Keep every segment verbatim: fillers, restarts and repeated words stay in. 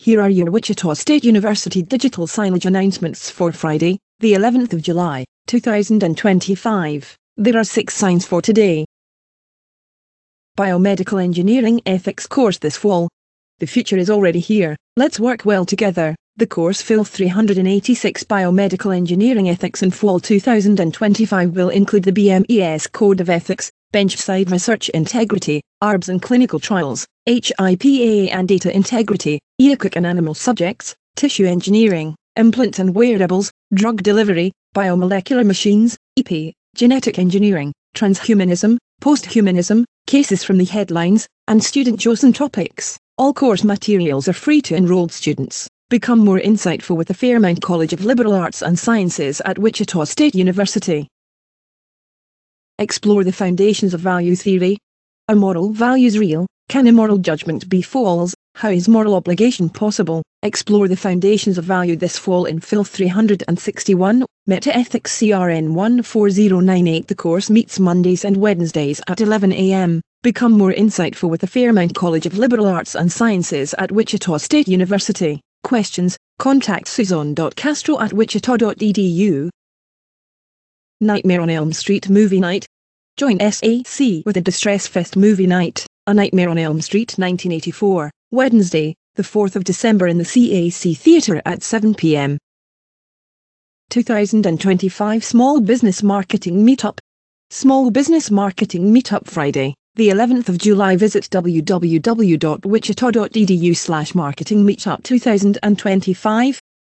Here are your Wichita State University digital signage announcements for Friday, the eleventh of July, two thousand twenty-five. There are six signs for today. Biomedical Engineering Ethics course this fall. The future is already here, let's work well together. The course Phil three hundred eighty-six Biomedical Engineering Ethics in Fall two thousand twenty-five will include the B M E S Code of Ethics, Benchside Research Integrity, A R B S and Clinical Trials, H I P A A and Data Integrity, E A C and Animal Subjects, Tissue Engineering, Implants and Wearables, Drug Delivery, Biomolecular Machines, E P, Genetic Engineering, Transhumanism, Posthumanism, Cases from the Headlines, and Student-Chosen Topics. All course materials are free to enrolled students. Become more insightful with the Fairmount College of Liberal Arts and Sciences at Wichita State University. Explore the foundations of value theory. Are moral values real? Can immoral judgment be false? How is moral obligation possible? Explore the foundations of value this fall in Phil three hundred sixty-one, Metaethics C R N one four zero nine eight. The course meets Mondays and Wednesdays at eleven a m Become more insightful with the Fairmount College of Liberal Arts and Sciences at Wichita State University. Questions? Contact susan dot castro at wichita dot e d u. Nightmare on Elm Street Movie Night. Join S A C with a Distress Fest Movie Night, A Nightmare on Elm Street nineteen eighty-four, Wednesday, the fourth of December in the C A C Theatre at seven p m two thousand twenty-five Small Business Marketing Meetup. Small Business Marketing Meetup Friday, the eleventh of July. Visit w w w dot wichita dot e d u slash marketing meetup two thousand twenty-five.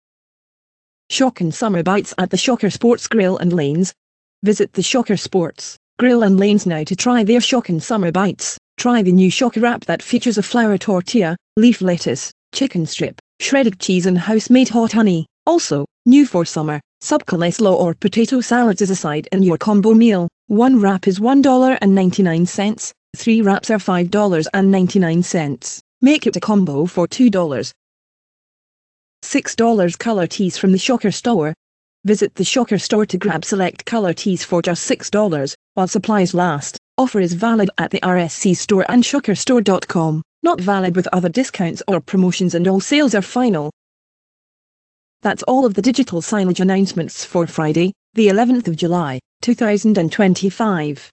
Shockin' Summer Bites at the Shocker Sports Grill and Lanes. Visit the Shocker Sports Grill and Lanes now to try their Shockin' Summer Bites. Try the new Shocker wrap that features a flour tortilla, leaf lettuce, chicken strip, shredded cheese and house-made hot honey. Also, new for summer, sub coleslaw or potato salads as a side in your combo meal. One wrap is one dollar and ninety-nine cents, three wraps are five dollars and ninety-nine cents. Make it a combo for two dollars. six dollar color tees from the Shocker store. Visit the Shocker store to grab select color tees for just six dollars, while supplies last. Offer is valid at the R S C store and shocker store dot com, not valid with other discounts or promotions, and all sales are final. That's all of the digital signage announcements for Friday, the eleventh of July, two thousand twenty-five.